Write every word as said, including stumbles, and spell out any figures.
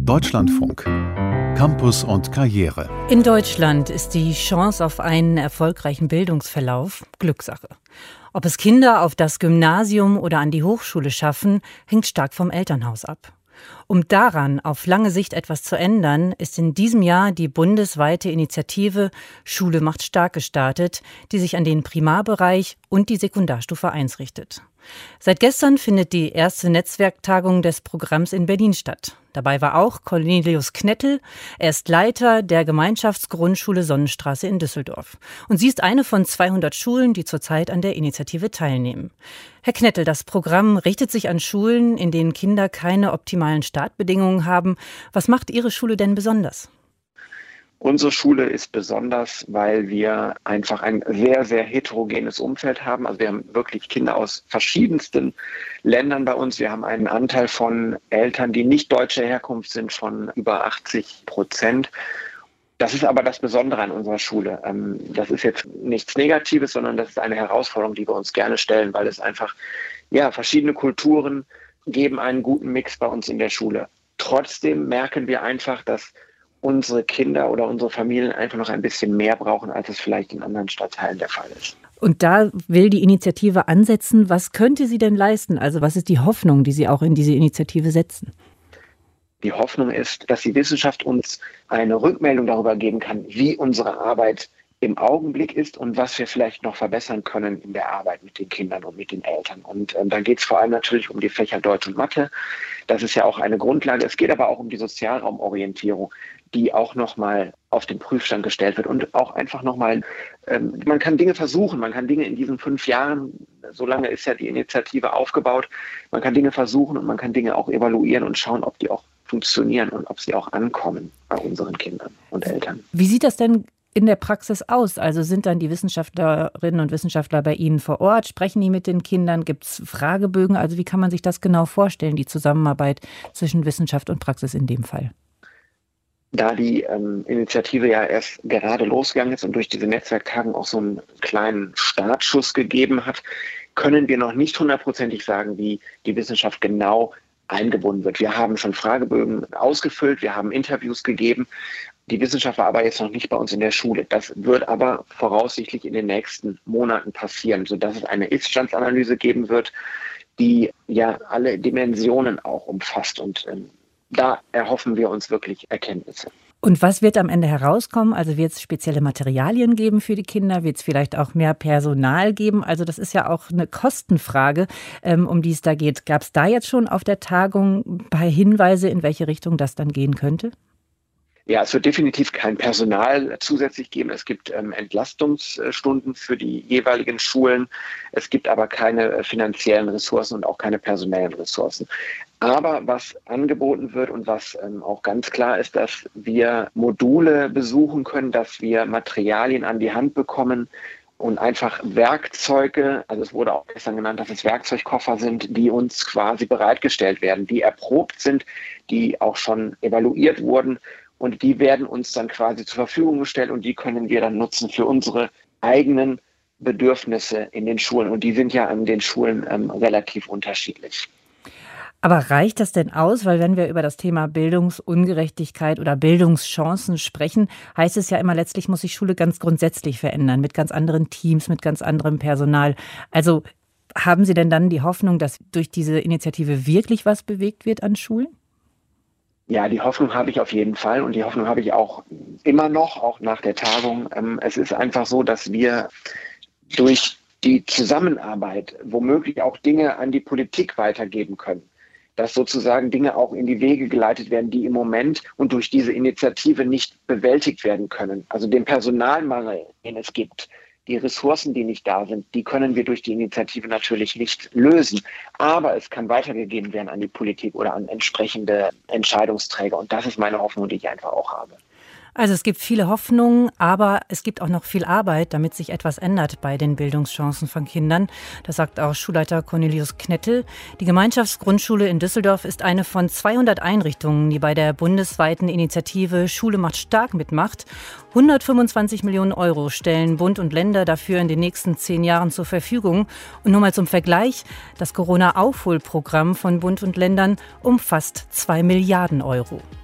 Deutschlandfunk. Campus und Karriere. In Deutschland ist die Chance auf einen erfolgreichen Bildungsverlauf Glückssache. Ob es Kinder auf das Gymnasium oder an die Hochschule schaffen, hängt stark vom Elternhaus ab. Um daran auf lange Sicht etwas zu ändern, ist in diesem Jahr die bundesweite Initiative Schule macht stark gestartet, die sich an den Primarbereich und die Sekundarstufe eins richtet. Seit gestern findet die erste Netzwerktagung des Programms in Berlin statt. Dabei war auch Cornelius Knettel. Er ist Leiter der Gemeinschaftsgrundschule Sonnenstraße in Düsseldorf. Und sie ist eine von zweihundert Schulen, die zurzeit an der Initiative teilnehmen. Herr Knettel, das Programm richtet sich an Schulen, in denen Kinder keine optimalen Startbedingungen haben. Was macht Ihre Schule denn besonders? Unsere Schule ist besonders, weil wir einfach ein sehr, sehr heterogenes Umfeld haben. Also wir haben wirklich Kinder aus verschiedensten Ländern bei uns. Wir haben einen Anteil von Eltern, die nicht deutscher Herkunft sind, von über achtzig Prozent. Das ist aber das Besondere an unserer Schule. Das ist jetzt nichts Negatives, sondern das ist eine Herausforderung, die wir uns gerne stellen, weil es einfach, ja, verschiedene Kulturen geben einen guten Mix bei uns in der Schule. Trotzdem merken wir einfach, dass unsere Kinder oder unsere Familien einfach noch ein bisschen mehr brauchen, als es vielleicht in anderen Stadtteilen der Fall ist. Und da will die Initiative ansetzen. Was könnte sie denn leisten? Also was ist die Hoffnung, die Sie auch in diese Initiative setzen? Die Hoffnung ist, dass die Wissenschaft uns eine Rückmeldung darüber geben kann, wie unsere Arbeit im Augenblick ist und was wir vielleicht noch verbessern können in der Arbeit mit den Kindern und mit den Eltern. Und ähm, da geht es vor allem natürlich um die Fächer Deutsch und Mathe. Das ist ja auch eine Grundlage. Es geht aber auch um die Sozialraumorientierung, die auch nochmal auf den Prüfstand gestellt wird. Und auch einfach nochmal, ähm, man kann Dinge versuchen, man kann Dinge in diesen fünf Jahren, so lange ist ja die Initiative aufgebaut, man kann Dinge versuchen und man kann Dinge auch evaluieren und schauen, ob die auch funktionieren und ob sie auch ankommen bei unseren Kindern und Eltern. Wie sieht das denn in der Praxis aus? Also sind dann die Wissenschaftlerinnen und Wissenschaftler bei Ihnen vor Ort? Sprechen die mit den Kindern? Gibt es Fragebögen? Also wie kann man sich das genau vorstellen, die Zusammenarbeit zwischen Wissenschaft und Praxis in dem Fall? Da die ähm, Initiative ja erst gerade losgegangen ist und durch diese Netzwerktagung auch so einen kleinen Startschuss gegeben hat, können wir noch nicht hundertprozentig sagen, wie die Wissenschaft genau eingebunden wird. Wir haben schon Fragebögen ausgefüllt, wir haben Interviews gegeben. Die Wissenschaft war aber jetzt noch nicht bei uns in der Schule. Das wird aber voraussichtlich in den nächsten Monaten passieren, sodass es eine Ist-Standsanalyse geben wird, die ja alle Dimensionen auch umfasst. Und ähm, da erhoffen wir uns wirklich Erkenntnisse. Und was wird am Ende herauskommen? Also wird es spezielle Materialien geben für die Kinder? Wird es vielleicht auch mehr Personal geben? Also das ist ja auch eine Kostenfrage, ähm, um die es da geht. Gab es da jetzt schon auf der Tagung ein paar Hinweise, in welche Richtung das dann gehen könnte? Ja, es wird definitiv kein Personal zusätzlich geben. Es gibt ähm, Entlastungsstunden für die jeweiligen Schulen. Es gibt aber keine äh, finanziellen Ressourcen und auch keine personellen Ressourcen. Aber was angeboten wird und was ähm, auch ganz klar ist, dass wir Module besuchen können, dass wir Materialien an die Hand bekommen und einfach Werkzeuge, also es wurde auch gestern genannt, dass es Werkzeugkoffer sind, die uns quasi bereitgestellt werden, die erprobt sind, die auch schon evaluiert wurden. Und die werden uns dann quasi zur Verfügung gestellt und die können wir dann nutzen für unsere eigenen Bedürfnisse in den Schulen. Und die sind ja an den Schulen ähm, relativ unterschiedlich. Aber reicht das denn aus? Weil wenn wir über das Thema Bildungsungerechtigkeit oder Bildungschancen sprechen, heißt es ja immer, letztlich muss sich Schule ganz grundsätzlich verändern, mit ganz anderen Teams, mit ganz anderem Personal. Also haben Sie denn dann die Hoffnung, dass durch diese Initiative wirklich was bewegt wird an Schulen? Ja, die Hoffnung habe ich auf jeden Fall und die Hoffnung habe ich auch immer noch, auch nach der Tagung. Es ist einfach so, dass wir durch die Zusammenarbeit womöglich auch Dinge an die Politik weitergeben können. Dass sozusagen Dinge auch in die Wege geleitet werden, die im Moment und durch diese Initiative nicht bewältigt werden können. Also den Personalmangel, den es gibt, die Ressourcen, die nicht da sind, die können wir durch die Initiative natürlich nicht lösen. Aber es kann weitergegeben werden an die Politik oder an entsprechende Entscheidungsträger. Und das ist meine Hoffnung, die ich einfach auch habe. Also es gibt viele Hoffnungen, aber es gibt auch noch viel Arbeit, damit sich etwas ändert bei den Bildungschancen von Kindern. Das sagt auch Schulleiter Cornelius Knettel. Die Gemeinschaftsgrundschule in Düsseldorf ist eine von zweihundert Einrichtungen, die bei der bundesweiten Initiative Schule macht stark mitmacht. hundertfünfundzwanzig Millionen Euro stellen Bund und Länder dafür in den nächsten zehn Jahren zur Verfügung. Und nur mal zum Vergleich, das Corona-Aufholprogramm von Bund und Ländern umfasst zwei Milliarden Euro.